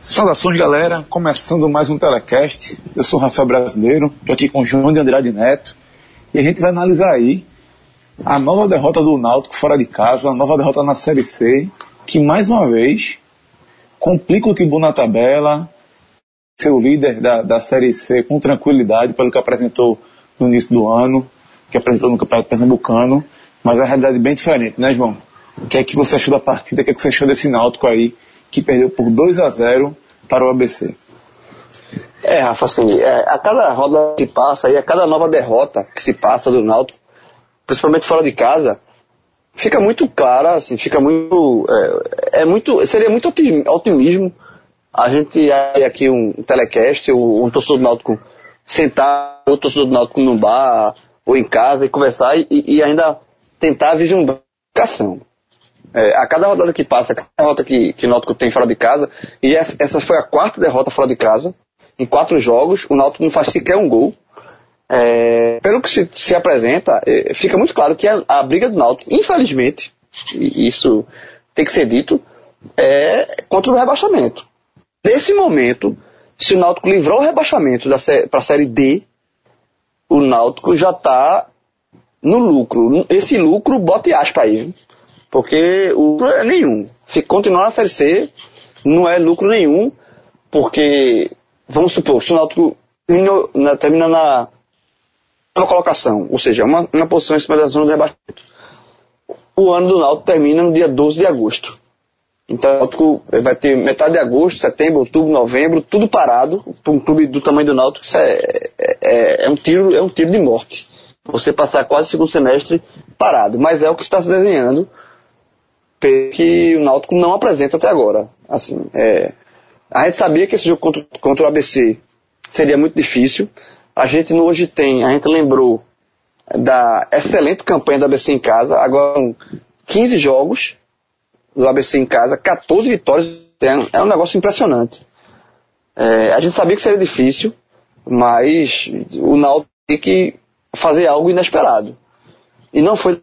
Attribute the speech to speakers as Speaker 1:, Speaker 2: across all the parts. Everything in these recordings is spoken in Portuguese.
Speaker 1: Saudações, galera, começando mais um Telecast. Eu sou o Rafael Brasileiro, estou aqui com o João de Andrade Neto e a gente vai analisar aí a nova derrota do Náutico fora de casa, a nova derrota na Série C, que mais uma vez complica o Timbu na tabela, ser o líder da Série C com tranquilidade, pelo que apresentou no início do ano, que apresentou no Campeonato Pernambucano, mas a realidade é bem diferente, né, João? O que é que você achou da partida, o que é que você achou desse Náutico aí, que perdeu por 2-0 para o ABC?
Speaker 2: Rafa, assim, a cada roda que passa e a cada nova derrota que se passa do Náutico, principalmente fora de casa, fica muito clara, assim, fica muito, seria muito otimismo a gente ir aqui um telecast, um torcedor do Náutico sentar, outro torcedor do Náutico num bar ou em casa e conversar e ainda tentar vislumbrar a ação. A cada rodada que passa, a cada derrota que o Náutico tem fora de casa, e essa foi a quarta derrota fora de casa, em 4 jogos, o Náutico não faz sequer um gol. Pelo que se apresenta, fica muito claro que a briga do Náutico, infelizmente, e isso tem que ser dito, é contra o rebaixamento. Nesse momento, se o Náutico livrou o rebaixamento para a Série D, o Náutico já está no lucro. Esse lucro, bote aspa aí, viu? Porque o lucro é nenhum. Continuar na Série C não é lucro nenhum, porque, vamos supor, se o Náutico termina na colocação, ou seja, uma posição em cima da zona de rebaixamento, o ano do Náutico termina no dia 12 de agosto. Então o Náutico vai ter metade de agosto, setembro, outubro, novembro, tudo parado. Para um clube do tamanho do Náutico, isso é um tiro de morte. Você passar quase o segundo semestre parado. Mas é o que está se desenhando, que o Náutico não apresenta até agora. Assim, a gente sabia que esse jogo contra o ABC seria muito difícil. A gente lembrou da excelente campanha do ABC em casa. Agora 15 jogos do ABC em casa, 14 vitórias. É um negócio impressionante. A gente sabia que seria difícil, mas o Náutico tem que fazer algo inesperado. E não foi.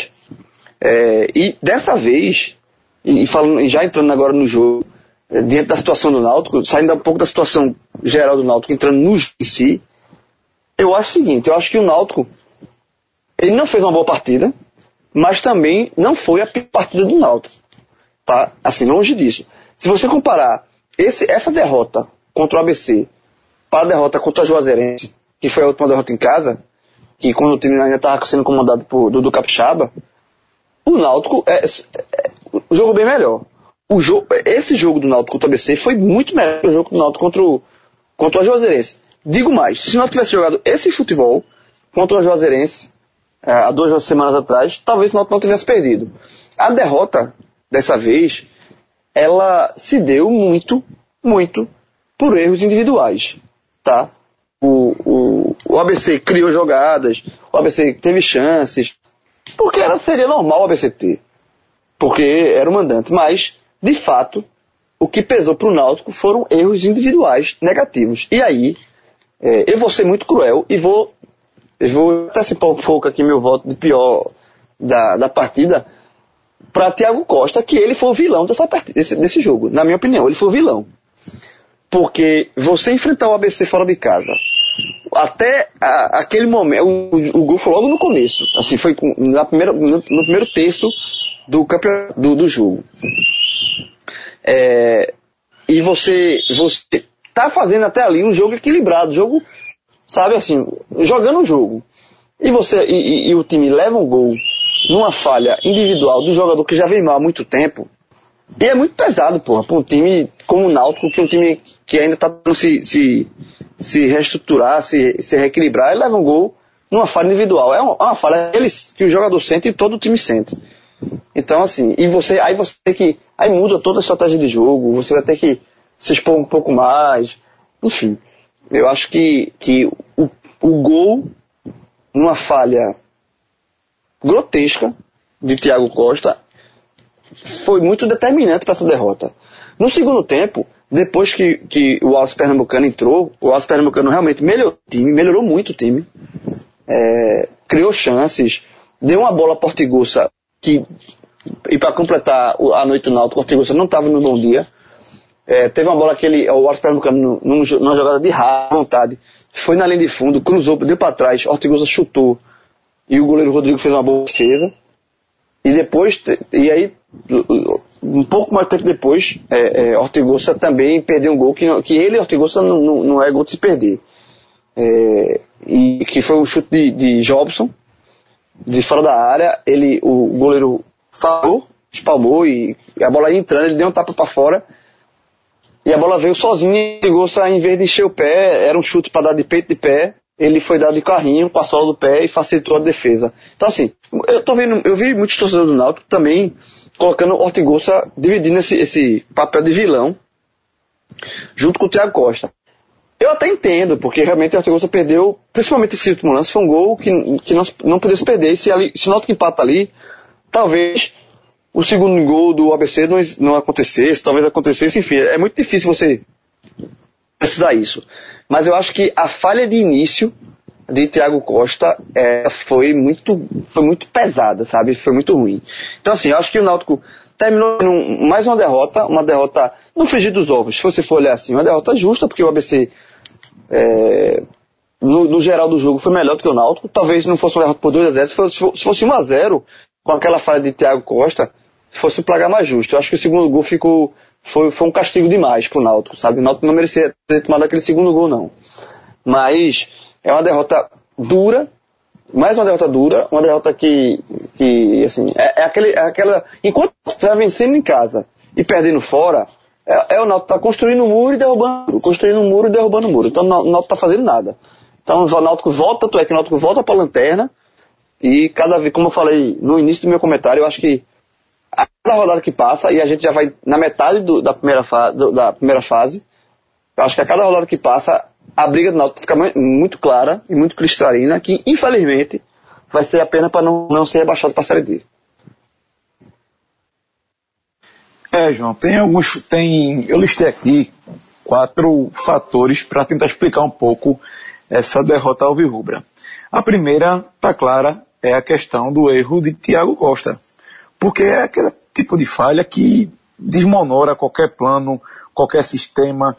Speaker 2: E dessa vez, e já entrando agora no jogo, diante da situação do Náutico, saindo um pouco da situação geral do Náutico, entrando no jogo em si, eu acho o seguinte, eu acho que o Náutico, ele não fez uma boa partida, mas também não foi a pior partida do Náutico. Tá? Assim, longe disso. Se você comparar essa derrota contra o ABC para a derrota contra a Juazeirense, que foi a última derrota em casa, que quando o time ainda estava sendo comandado por Dudu Capixaba, o Náutico jogou bem melhor. Esse jogo do Náutico contra o ABC foi muito melhor que o jogo do Náutico contra a Juazeirense. Digo mais, se o Náutico tivesse jogado esse futebol contra a Juazeirense há 2 semanas atrás, talvez o Náutico não tivesse perdido. A derrota, dessa vez, ela se deu muito, muito por erros individuais. Tá? O ABC criou jogadas, o ABC teve chances, porque seria normal o ABC ter, porque era o mandante, mas, de fato, o que pesou para o Náutico foram erros individuais negativos. E aí, eu vou ser muito cruel e vou antecipar um pouco aqui meu voto de pior da partida para Thiago Costa, que ele foi o vilão desse jogo. Na minha opinião, ele foi o vilão. Porque você enfrentar o ABC fora de casa, até aquele momento, o gol foi logo no começo, assim, foi no primeiro terço do campeonato, do jogo. E você tá fazendo até ali um jogo equilibrado, jogo, sabe, assim, jogando o jogo. E o time leva um gol numa falha individual do jogador que já vem mal há muito tempo. E é muito pesado, porra, para um time como o Náutico, que é um time que ainda está se reestruturar, se reequilibrar, e leva um gol numa falha individual. É uma falha que o jogador sente e todo o time sente. Então, assim, aí você tem que. Aí muda toda a estratégia de jogo, você vai ter que se expor um pouco mais. Enfim, eu acho que o gol numa falha grotesca de Thiago Costa foi muito determinante para essa derrota. No segundo tempo, depois que o Wallace Pernambucano entrou, o Wallace Pernambucano realmente melhorou muito o time, criou chances, deu uma bola a Portigosa, e para completar a noite do Náutico, o Portigosa não estava no bom dia, Teve uma bola que o Alto Pernambucano, numa jogada de vontade, foi na linha de fundo, cruzou, deu para trás, Ortigosa chutou, e o goleiro Rodrigo fez uma boa defesa. E aí, um pouco mais tempo depois, Ortigosa também perdeu um gol, que ele, Ortigosa, não é gol de se perder. E que foi um chute de Jobson, de fora da área, o goleiro falou, espalmou, e a bola ia entrando, ele deu um tapa para fora, e a bola veio sozinha, e Ortigosa, em vez de encher o pé, era um chute para dar de peito de pé, ele foi dado de carrinho com a sola do pé e facilitou a defesa. Então assim, eu vi muitos torcedores do Náutico também colocando Ortigosa, dividindo esse papel de vilão junto com o Thiago Costa. Eu até entendo, porque realmente o Ortigosa perdeu, principalmente esse último lance, foi um gol que não podia se perder. Se o Náutico empata ali, talvez o segundo gol do ABC não acontecesse, talvez acontecesse, enfim, é muito difícil você precisar isso. Mas eu acho que a falha de início de Thiago Costa foi muito pesada, sabe? Foi muito ruim. Então assim, eu acho que o Náutico terminou mais uma derrota no frigir dos ovos, se você for olhar assim, uma derrota justa, porque o ABC no geral do jogo foi melhor do que o Náutico. Talvez não fosse uma derrota por 2-0, se fosse 1-0 com aquela falha de Thiago Costa, fosse o placar mais justo. Eu acho que o segundo gol foi um castigo demais pro Náutico, sabe? O Náutico não merecia ter tomado aquele segundo gol, não. Mas é uma derrota dura, mais uma derrota que assim, aquela, enquanto você vai vencendo em casa e perdendo fora, o Náutico tá construindo um muro e derrubando o muro. Então o Náutico tá fazendo nada. Então o Náutico volta, tanto é que o Náutico volta pra lanterna, e cada vez, como eu falei no início do meu comentário, eu acho que a cada rodada que passa, e a gente já vai na metade da primeira fase, eu acho que a cada rodada que passa, a briga do Náutico fica muito clara e muito cristalina, que infelizmente vai ser apenas para não ser rebaixado para a Série D.
Speaker 1: João, eu listei aqui 4 fatores para tentar explicar um pouco essa derrota alvirrubra. A primeira, tá clara, é a questão do erro de Thiago Costa. Porque é aquele tipo de falha que desmonora qualquer plano, qualquer sistema.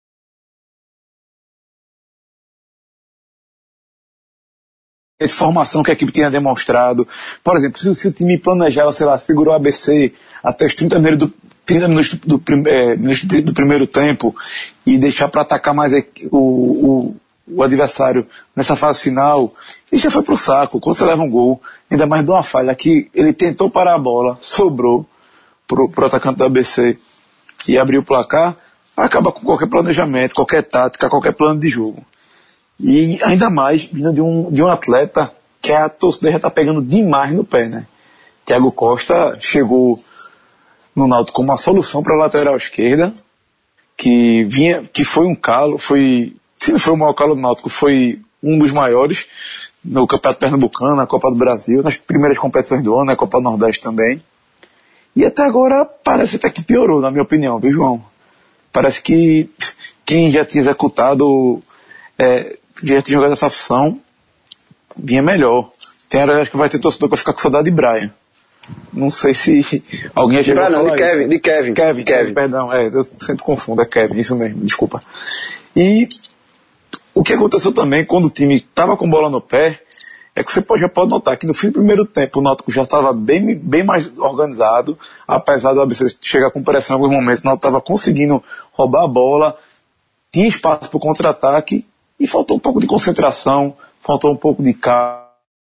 Speaker 1: A formação que a equipe tinha demonstrado. Por exemplo, se o time planejava, segurou o ABC até os 30 minutos do primeiro tempo e deixar para atacar mais o adversário nessa fase final, e já foi pro saco. Quando você leva um gol, ainda mais de uma falha que ele tentou parar a bola, sobrou pro atacante do ABC, que abriu o placar, acaba com qualquer planejamento, qualquer tática, qualquer plano de jogo. E ainda mais vindo de um atleta que a torcida já está pegando demais no pé, né? Thiago Costa chegou no Náutico como uma solução para a lateral esquerda, que foi um calo, se não foi o maior calo do Náutico, foi um dos maiores no Campeonato Pernambucano, na Copa do Brasil, nas primeiras competições do ano, na Copa do Nordeste também. E até agora parece até que piorou, na minha opinião, viu, João? Parece que quem já tinha executado, já tinha jogado essa função, vinha melhor. Tem hora, acho que vai ter torcedor que vai ficar com saudade de Brian. Não sei se alguém já chegou a falar
Speaker 2: de Kevin.
Speaker 1: Perdão, eu sempre confundo, é Kevin, isso mesmo, desculpa. E o que aconteceu também, quando o time estava com bola no pé, é que você já pode notar que no fim do primeiro tempo o Náutico já estava bem mais organizado, apesar do ABC chegar com pressão em alguns momentos, o Náutico estava conseguindo roubar a bola, tinha espaço para o contra-ataque, e faltou um pouco de concentração, faltou um pouco de calma.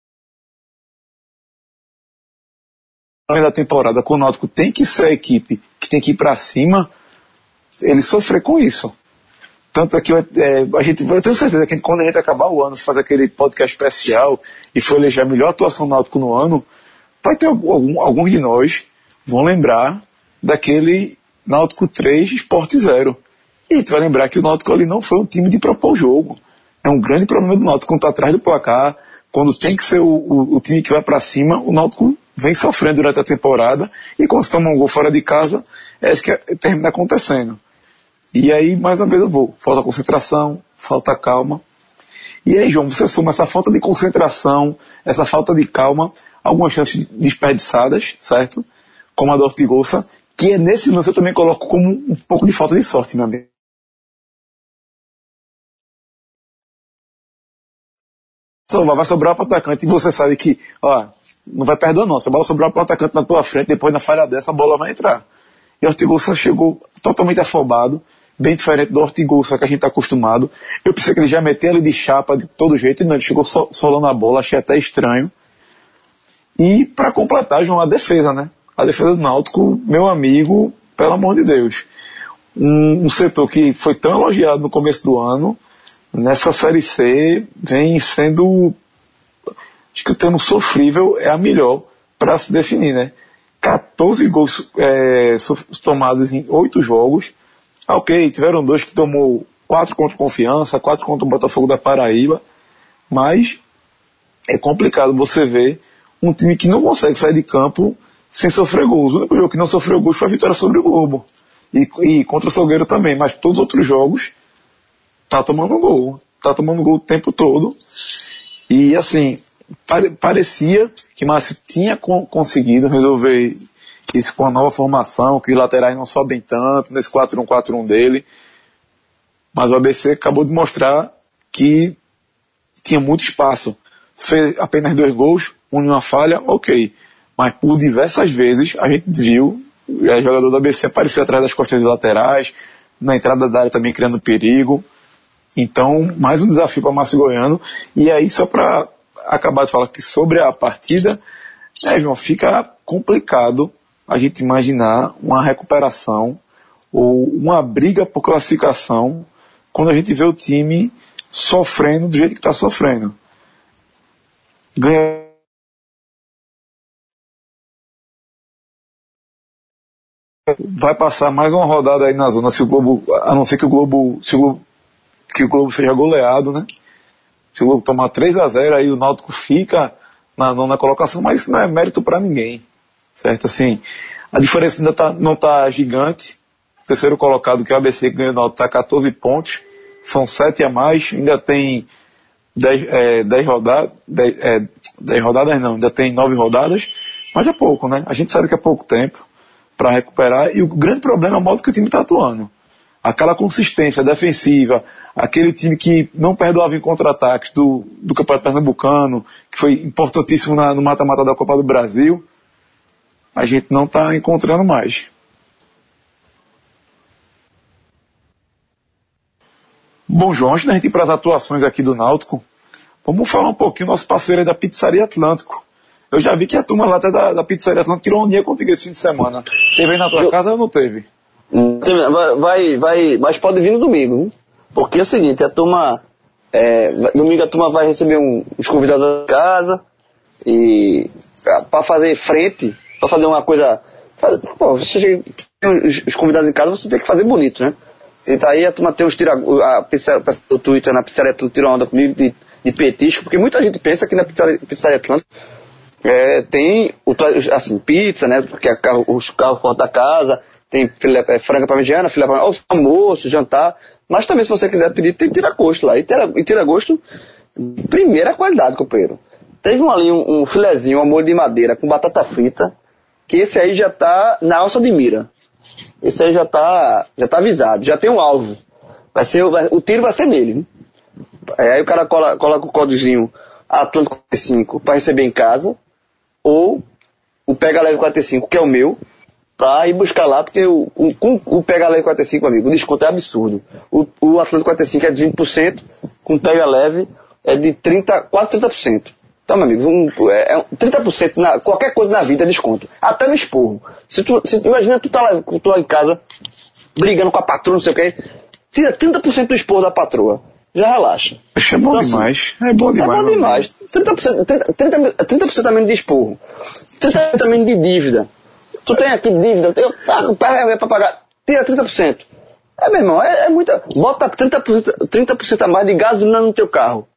Speaker 1: Da temporada, quando o Náutico tem que ser a equipe que tem que ir para cima, ele sofrer com isso. Tanto é que eu tenho certeza que quando a gente acabar o ano, fazer aquele podcast especial e for eleger a melhor atuação do Náutico no ano, vai ter alguns de nós vão lembrar daquele Náutico 3 Sport 0. E a gente vai lembrar que o Náutico ali não foi um time de propor o jogo. É um grande problema do Náutico quando está atrás do placar, quando tem que ser o time que vai para cima, o Náutico vem sofrendo durante a temporada, e quando se toma um gol fora de casa, é isso que termina acontecendo. E aí, mais uma vez falta concentração, falta calma. E aí, João, você soma essa falta de concentração, essa falta de calma, algumas chances desperdiçadas, certo? Como a do Ortigosa, que é nesse lance eu também coloco como um pouco de falta de sorte, meu amigo. Vai sobrar para o atacante e você sabe que, ó, não vai perder não, se a bola sobrar para o atacante na tua frente, depois na falha dessa a bola vai entrar. E o Ortigosa chegou totalmente afobado, bem diferente do Ortigosa que a gente está acostumado. Eu pensei que ele já meteu ele de chapa de todo jeito, e não, ele chegou solando a bola, achei até estranho. E para completar, João, a defesa, né? A defesa do Náutico, meu amigo, pelo amor de Deus. Um setor que foi tão elogiado no começo do ano, nessa Série C, vem sendo, acho que o termo sofrível é a melhor para se definir, né? 14 gols tomados em 8 jogos. Ok, tiveram 2 que tomou 4 contra o Confiança, 4 contra o Botafogo da Paraíba, mas é complicado você ver um time que não consegue sair de campo sem sofrer gols. O único jogo que não sofreu gols foi a vitória sobre o Globo. E contra o Salgueiro também, mas todos os outros jogos tá tomando gol o tempo todo. E assim, parecia que Márcio tinha conseguido resolver isso com a nova formação, que os laterais não sobem tanto, nesse 4-1-4-1 dele. Mas o ABC acabou de mostrar que tinha muito espaço. Fez apenas 2 gols, uma falha, ok. Mas por diversas vezes a gente viu o jogador do ABC aparecer atrás das costas dos laterais, na entrada da área também criando perigo. Então, mais um desafio para Márcio Goiano. E aí, só para acabar de falar que sobre a partida, João, fica complicado a gente imaginar uma recuperação ou uma briga por classificação quando a gente vê o time sofrendo do jeito que está sofrendo. Ganha. Vai passar mais uma rodada aí na zona, se o Globo, a não ser que o Globo seja goleado, né? Se o Globo tomar 3-0, aí o Náutico fica na nona colocação, mas isso não é mérito para ninguém, certo? Assim, a diferença ainda não tá gigante. O terceiro colocado, que é o ABC, que ganhou o Náutico, está 14 pontos, são 7 a mais, ainda tem 10 rodadas, 10 rodadas não, ainda tem 9 rodadas, mas é pouco, né? A gente sabe que é pouco tempo para recuperar, e o grande problema é o modo que o time está atuando. Aquela consistência defensiva, aquele time que não perdoava em contra-ataques do Campeonato Pernambucano, que foi importantíssimo no mata-mata da Copa do Brasil, a gente não está encontrando mais. Bom, João, antes da gente ir para as atuações aqui do Náutico, vamos falar um pouquinho do nosso parceiro aí da Pizzaria Atlântico. Eu já vi que a turma lá até da Pizzaria Atlântico tirou um dia contigo esse fim de semana. Teve aí na tua casa ou não teve?
Speaker 2: Vai, mas pode vir no domingo, hein? Porque é o seguinte, a turma, domingo a turma vai receber uns convidados da casa, e para fazer frente, para fazer uma coisa, você tem os convidados em casa, você tem que fazer bonito, né? E aí a turma tem o Twitter na Pizzaria Atlântico tirou onda comigo de petisco, porque muita gente pensa que na Pizzaria Atlântico tem assim, pizza, né? Porque os carros fora da casa, tem franga parmegiana, filé parmegiana, almoço, jantar, mas também se você quiser pedir, tem tira-gosto lá, e tira-gosto primeira qualidade, companheiro. Teve um filezinho, um molho de madeira com batata frita, que esse aí já tá na alça de mira. Esse aí já tá avisado, já tem um alvo. O tiro vai ser nele. Hein? Aí o cara coloca o códigozinho Atlântico 45 para receber em casa, ou o Pega Leve 45, que é o meu, para ir buscar lá, porque o Pega Leve 45, amigo, o desconto é absurdo. O Atlântico 45 é de 20%, com o Pega Leve é de quase 30%. Então, meu amigo, 30% qualquer coisa na vida é desconto. Até no esporro. Imagina tu tá lá em casa, brigando com a patroa, não sei o que, tira 30% do esporro da patroa. Já relaxa.
Speaker 1: Isso é bom então, demais.
Speaker 2: Assim, é bom demais. 30% a menos de esporro. 30% a menos de dívida. Tu tem aqui dívida, eu pago para pagar. Tira 30%. Meu irmão, é muita. Bota 30% a mais de gasolina no teu carro.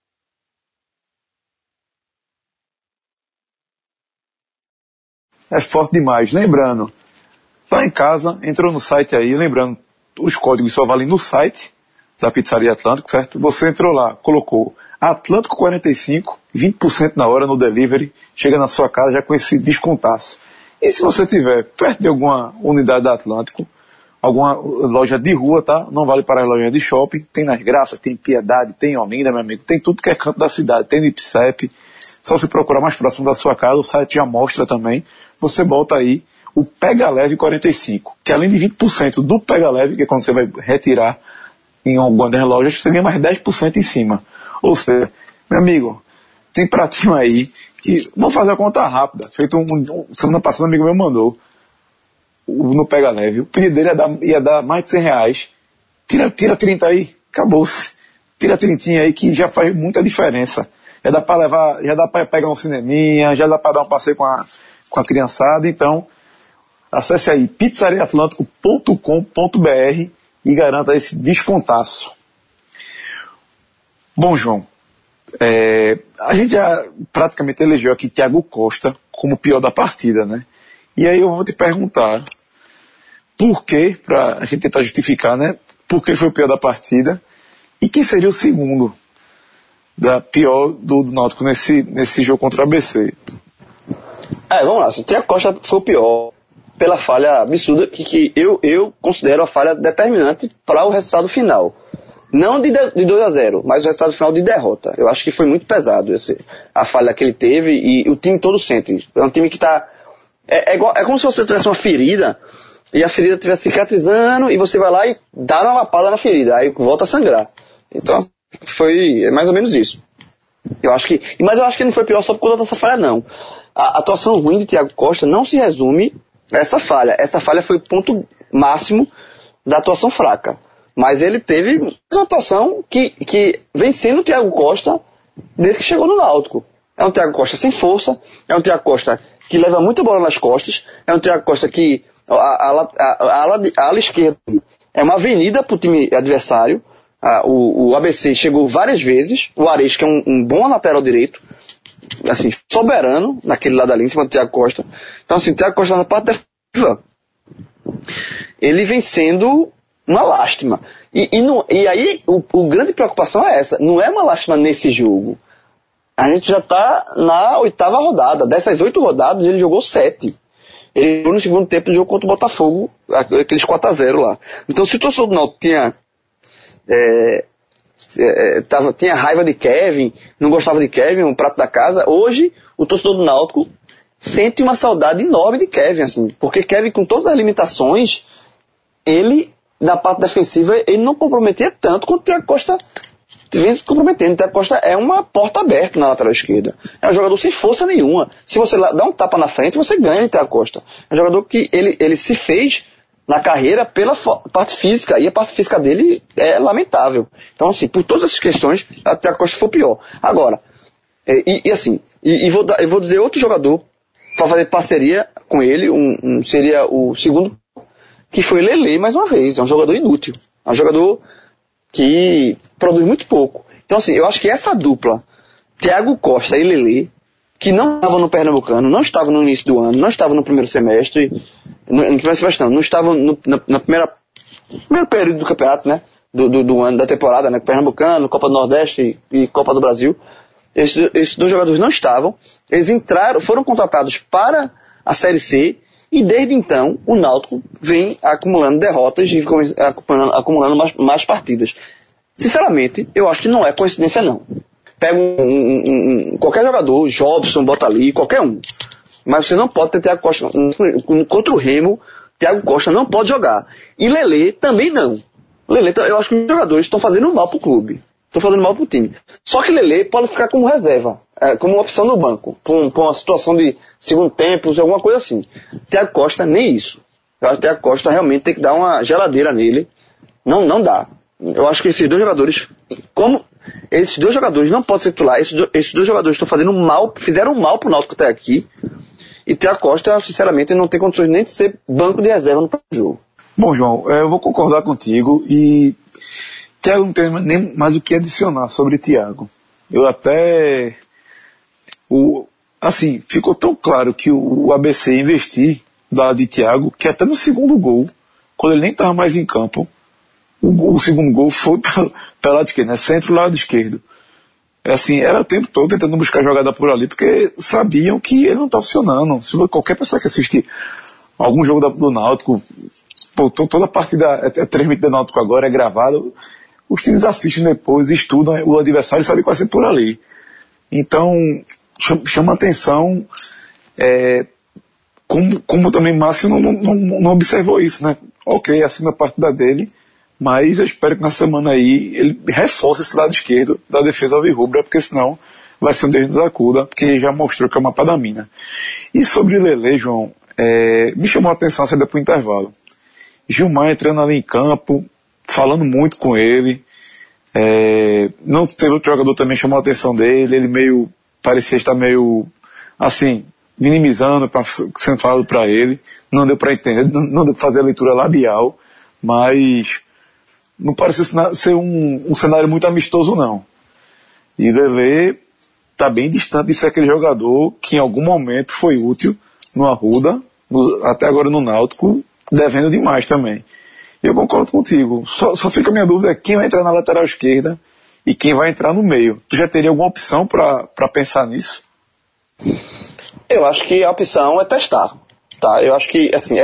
Speaker 1: É forte demais. Lembrando, tá em casa, entrou no site aí, lembrando, os códigos só valem no site da Pizzaria Atlântico, certo? Você entrou lá, colocou Atlântico 45, 20% na hora no delivery, chega na sua casa já com esse descontaço. E se você tiver perto de alguma unidade da Atlântico, alguma loja de rua, tá? Não vale para as lojas de shopping, tem nas Graças, tem Piedade, tem Olinda, meu amigo, tem tudo que é canto da cidade, tem no IPSEP, só se procurar mais próximo da sua casa, o site já mostra também, você bota aí o Pega Leve 45, que além de 20% do Pega Leve, que é quando você vai retirar em alguma das lojas, você ganha mais 10% em cima. Ou seja, meu amigo, tem pratinho aí, que, vamos fazer a conta rápida, feito semana passada um amigo meu mandou, no Pega Leve, o pedido dele ia dar mais de R$100, tira 30 aí, acabou-se, tira 30 aí que já faz muita diferença, já dá para levar, já dá para pegar um cineminha, já dá para dar um passeio com a criançada, então acesse aí pizzariatlântico.com.br e garanta esse descontaço. Bom, João, a gente já praticamente elegeu aqui Thiago Costa como o pior da partida, né? E aí eu vou te perguntar por que, para a gente tentar justificar, né? Por que foi o pior da partida e quem seria o segundo da pior do Náutico nesse jogo contra o ABC?
Speaker 2: Vamos lá, o Thiago Costa foi o pior pela falha absurda que eu considero a falha determinante para o resultado final. Não de 2-0, mas o resultado final de derrota. Eu acho que foi muito pesado a falha que ele teve e o time todo sente. É um time que está... É como se você tivesse uma ferida e a ferida estivesse cicatrizando e você vai lá e dá uma lapada na ferida, aí volta a sangrar. Então, foi mais ou menos isso. Mas eu acho que não foi pior só por conta dessa falha, não. A atuação ruim de Thiago Costa não se resume a essa falha. Essa falha foi o ponto máximo da atuação fraca. Mas ele teve uma atuação que vem sendo o Thiago Costa desde que chegou no Náutico. É um Thiago Costa sem força, é um Thiago Costa que leva muita bola nas costas, é um Thiago Costa que a ala esquerda é uma avenida para o time adversário. O ABC chegou várias vezes, o Ares, que é um bom lateral direito, assim, soberano naquele lado ali, em cima do Thiago Costa. Então, assim, o Thiago Costa na parte defensiva, ele vem sendo uma lástima. E aí, o grande preocupação é essa, não é uma lástima nesse jogo. A gente já está na 8ª rodada. Dessas 8 rodadas, ele jogou 7. Ele jogou no segundo tempo do jogo contra o Botafogo, aqueles 4-0 lá. Então, se o torcedor do Náutico tinha raiva de Kevin, não gostava de Kevin, um prato da casa, hoje o torcedor do Náutico sente uma saudade enorme de Kevin, assim, porque Kevin, com todas as limitações, ele, na parte defensiva, ele não comprometia tanto quanto o Thiago Costa vem se comprometendo. O Thiago Costa é uma porta aberta na lateral esquerda. É um jogador sem força nenhuma. Se você dá um tapa na frente, você ganha o Thiago Costa. É um jogador que ele se fez na carreira pela parte física, e a parte física dele é lamentável. Então, assim, por todas essas questões, o Thiago Costa foi pior. Agora, eu vou dizer outro jogador para fazer parceria com ele, seria o segundo, que foi Lelê, mais uma vez. É um jogador inútil. É um jogador que produz muito pouco. Então, assim, eu acho que essa dupla, Thiago Costa e Lelê, que não estava no Pernambucano, não estava no início do ano, não estava no primeiro semestre, não estava no primeiro período do campeonato, né, do ano, da temporada, né, Pernambucano, Copa do Nordeste e Copa do Brasil. Esses 2 jogadores não estavam, eles foram contratados para a Série C, e desde então o Náutico vem acumulando derrotas e acumulando mais partidas. Sinceramente, eu acho que não é coincidência, não. Pega qualquer jogador, Jobson, bota ali, qualquer um. Mas você não pode ter Thiago Costa. Contra o Remo, Thiago Costa não pode jogar. E Lelê também não. Lelê, eu acho que os jogadores estão fazendo mal pro clube. Estão fazendo mal pro time. Só que Lelê pode ficar como reserva, como uma opção no banco, pra uma situação de segundo tempo, alguma coisa assim. Thiago Costa, nem isso. Eu acho que Thiago Costa realmente tem que dar uma geladeira nele. Não dá. Eu acho que esses 2 jogadores, esses 2 jogadores não podem ser titular, esses 2 jogadores estão fazendo mal, fizeram mal pro Náutico até aqui, e Thiago Costa, sinceramente, não tem condições nem de ser banco de reserva no próximo jogo.
Speaker 1: Bom, João, eu vou concordar contigo, e Thiago não tem nem mais o que adicionar sobre Thiago. Eu até... assim, ficou tão claro que o ABC investir do lado de Thiago, que até no segundo gol, quando ele nem estava mais em campo, o segundo gol foi pelo lado esquerdo, né? Centro, lado esquerdo. assim, era o tempo todo tentando buscar jogada por ali, porque sabiam que ele não tá funcionando. Se qualquer pessoa que assiste algum jogo do Náutico, pô, toda a partida é transmitida do Náutico agora, é gravada, os times assistem depois, estudam o adversário e sabem que vai ser por ali. Então, chama atenção, como também Márcio não observou isso, né? Ok, a segunda partida dele, mas eu espero que na semana aí ele reforce esse lado esquerdo da defesa alvirrubra, porque senão vai ser um Deus nos acuda, porque já mostrou que é uma padamina. E sobre Lelê, João, me chamou a atenção a saída pro intervalo. Gilmar entrando ali em campo, falando muito com ele, não teve outro jogador também chamou a atenção dele, ele parecia estar meio, assim, minimizando, sendo falado para ele, não deu para entender, não deu para fazer a leitura labial, mas não parecia ser um cenário muito amistoso, não. E Lelê está bem distante de ser aquele jogador que em algum momento foi útil no Arruda, até agora no Náutico, devendo demais também. Eu concordo contigo. Só fica a minha dúvida quem vai entrar na lateral esquerda e quem vai entrar no meio. Tu já teria alguma opção para pensar nisso?
Speaker 2: Eu acho que a opção é testar. Tá? Eu acho que, assim,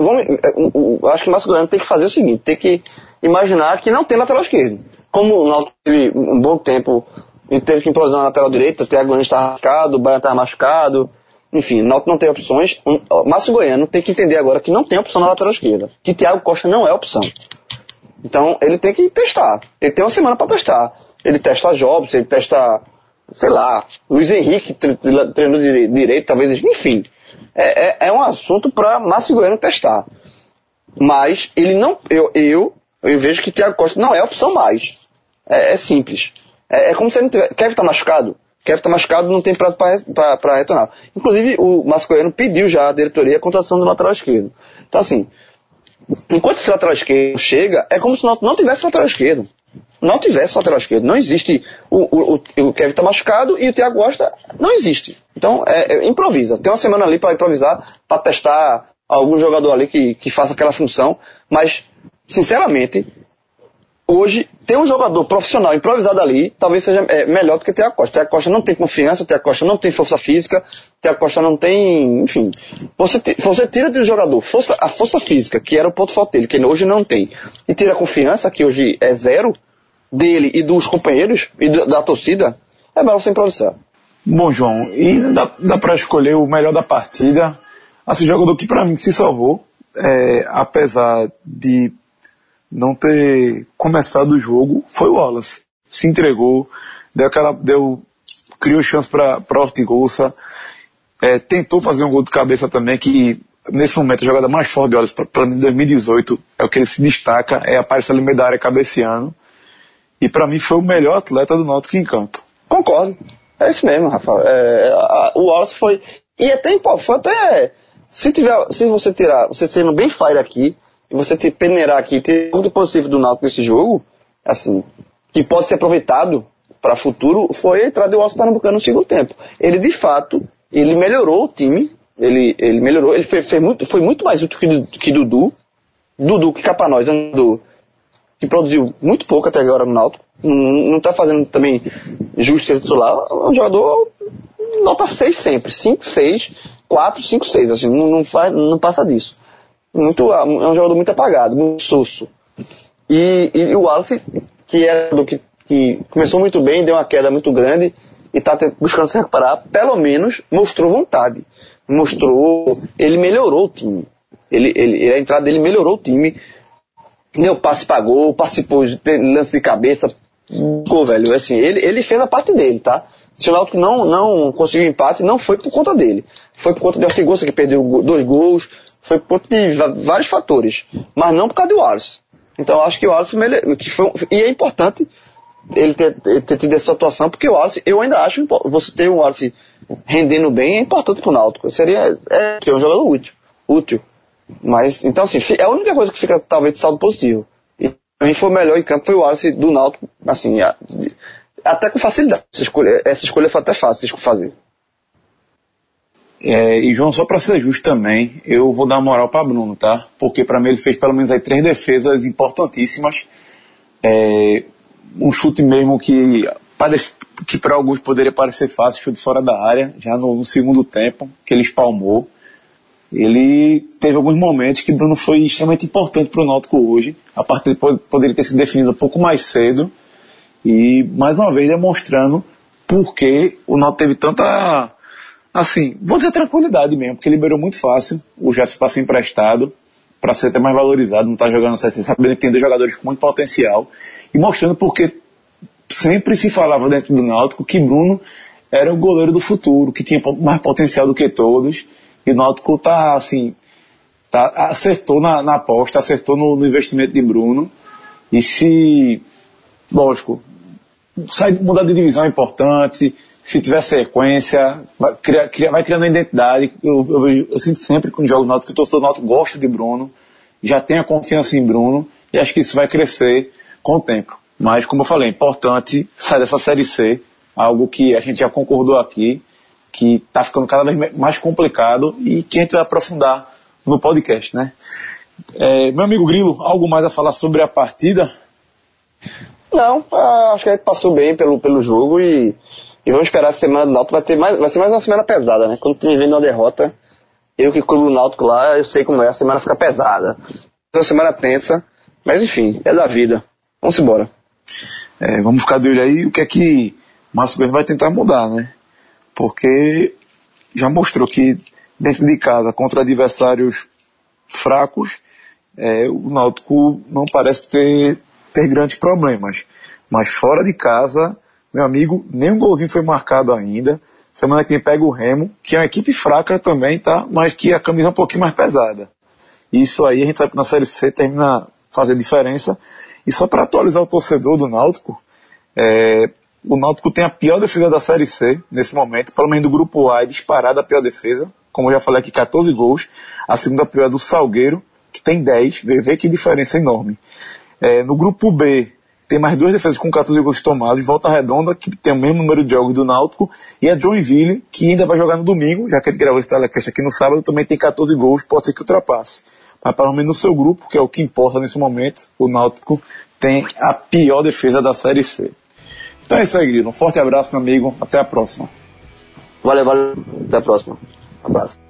Speaker 2: eu acho que o Márcio Goiano tem que fazer o seguinte, tem que imaginar que não tem lateral esquerdo. Como o Náutico teve um bom tempo e teve que improvisar na lateral direita, o Thiago Gomes está machucado, o Baiano está machucado, enfim, o Náutico não tem opções. O Márcio Goiano tem que entender agora que não tem opção na lateral esquerda, que Thiago Costa não é opção. Então ele tem que testar, ele tem uma semana para testar. Ele testa Jobs, ele testa, sei lá, Luiz Henrique treinou direito, talvez, enfim. É um assunto para Márcio Goiano testar. Mas ele não, eu vejo que Thiago Costa não é opção mais. É simples. É como se ele não tivesse. Kevin tá machucado. Kevin tá machucado, não tem prazo para retornar. Inclusive, o Márcio Goiano pediu já à diretoria a contratação do lateral esquerdo. Então, assim, enquanto esse lateral esquerdo chega, é como se não tivesse lateral esquerdo. Não tivesse lateral esquerdo. Não existe. O Kevin tá machucado e o Thiago Costa não existe. Então, improvisa. Tem uma semana ali para improvisar, para testar algum jogador ali que faça aquela função. Mas, sinceramente, hoje, ter um jogador profissional improvisado ali, talvez seja melhor do que Thiago Costa. Thiago Costa não tem confiança, Thiago Costa não tem força física, Thiago Costa não tem, enfim. Você tira do jogador a força física, que era o ponto forte dele, que ele hoje não tem, e tira a confiança, que hoje é zero, dele e dos companheiros, e da torcida, é melhor você improvisar.
Speaker 1: Bom, João, e dá para escolher o melhor da partida. Assim, o jogador que para mim se salvou, apesar de não ter começado o jogo, foi o Wallace. Se entregou, criou chance para Ortigosa, tentou fazer um gol de cabeça também, que nesse momento a jogada mais forte de Wallace para mim em 2018 é o que ele se destaca, aparecer ali no meio da área cabeceando, e para mim foi o melhor atleta do Náutico em campo.
Speaker 2: Concordo, é isso mesmo, Rafael. O Wallace foi, e foi até, se você tirar, você sendo bem fire aqui, e você peneirar aqui, ter algo positivo do Náutico nesse jogo, assim, que pode ser aproveitado para futuro, foi a entrada do Wallace Pernambucano no segundo tempo. Ele, de fato, ele melhorou o time, ele melhorou, ele foi muito mais útil que Dudu, que Capanós, que produziu muito pouco até agora no Náutico, não está fazendo também justo ser titular, é um jogador nota 6 sempre, 5, 6, 4, 5, 6, assim, não passa disso. É um jogador muito apagado, muito sosso. E o Wallace, que começou muito bem, deu uma queda muito grande e está buscando se recuperar, pelo menos mostrou vontade. Ele melhorou o time. A entrada dele melhorou o time. Deu passe pra gol, participou de lance de cabeça. Velho, assim, ele fez a parte dele, tá? Se o Náutico não conseguiu empate, não foi por conta dele. Foi por conta de Ortigosa, que perdeu 2 gols. Foi por conta de vários fatores. Mas não por causa do Wallace. Então eu acho que o Wallace e é importante ele ter tido essa atuação, porque o Wallace, eu ainda acho que você ter o Wallace rendendo bem é importante pro Náutico. Seria um jogador útil. Mas, então assim, é a única coisa que fica talvez de saldo positivo. E pra mim foi o melhor em campo, foi o Wallace do Náutico, assim, até com facilidade. Essa escolha foi até fácil de fazer.
Speaker 1: E João, só para ser justo também, eu vou dar moral para Bruno, tá? Porque para mim ele fez pelo menos aí 3 defesas importantíssimas. Um chute mesmo que que para alguns poderia parecer fácil, chute fora da área, já no segundo tempo, que ele espalmou. Ele teve alguns momentos que Bruno foi extremamente importante para o Náutico hoje. A partida poderia ter sido definida um pouco mais cedo. E, mais uma vez, demonstrando por que o Náutico teve tanta, assim, vou dizer tranquilidade mesmo, porque liberou muito fácil o Gerson para ser emprestado, para ser até mais valorizado, não está jogando CC, sabendo que tem dois jogadores com muito potencial. E mostrando porque sempre se falava dentro do Náutico que Bruno era o goleiro do futuro, que tinha mais potencial do que todos. E o Náutico acertou na aposta, acertou no investimento de Bruno. E se, lógico, mudar de divisão é importante, se tiver sequência, vai criando a identidade. Eu sinto sempre que nos jogos Náutico, que o torcedor do Náutico gosta de Bruno, já tem a confiança em Bruno, e acho que isso vai crescer com o tempo. Mas, como eu falei, é importante sair dessa Série C, algo que a gente já concordou aqui, que está ficando cada vez mais complicado e que a gente vai aprofundar no podcast, né? Meu amigo Grilo, algo mais a falar sobre a partida?
Speaker 2: Não, acho que a gente passou bem pelo jogo e vamos esperar essa semana do Náutico. Vai ser mais uma semana pesada, né? Quando tem vendo uma derrota, eu que cubro o Náutico lá, eu sei como é, a semana fica pesada. É uma semana tensa, mas enfim, é da vida. Vamos embora.
Speaker 1: Vamos ficar de olho aí o que é que Márcio Gomes vai tentar mudar, né? Porque já mostrou que dentro de casa, contra adversários fracos, o Náutico não parece ter grandes problemas. Mas fora de casa, meu amigo, nem um golzinho foi marcado ainda. Semana que vem pega o Remo, que é uma equipe fraca também, tá? Mas que a camisa é um pouquinho mais pesada. Isso aí a gente sabe que na Série C termina fazendo diferença. E só para atualizar o torcedor do Náutico, o Náutico tem a pior defesa da Série C nesse momento, pelo menos do Grupo A, disparada a pior defesa. Como eu já falei aqui, 14 gols. A segunda pior é do Salgueiro, que tem 10. Vê que diferença enorme. No Grupo B, tem mais duas defesas com 14 gols tomados. Volta Redonda, que tem o mesmo número de jogos do Náutico. E a Joinville, que ainda vai jogar no domingo, já que ele gravou esse telecast aqui no sábado, também tem 14 gols, pode ser que ultrapasse. Mas pelo menos no seu grupo, que é o que importa nesse momento, o Náutico tem a pior defesa da Série C. Então é isso aí, Grilo. Um forte abraço, meu amigo. Até a próxima.
Speaker 2: Valeu. Até a próxima. Um abraço.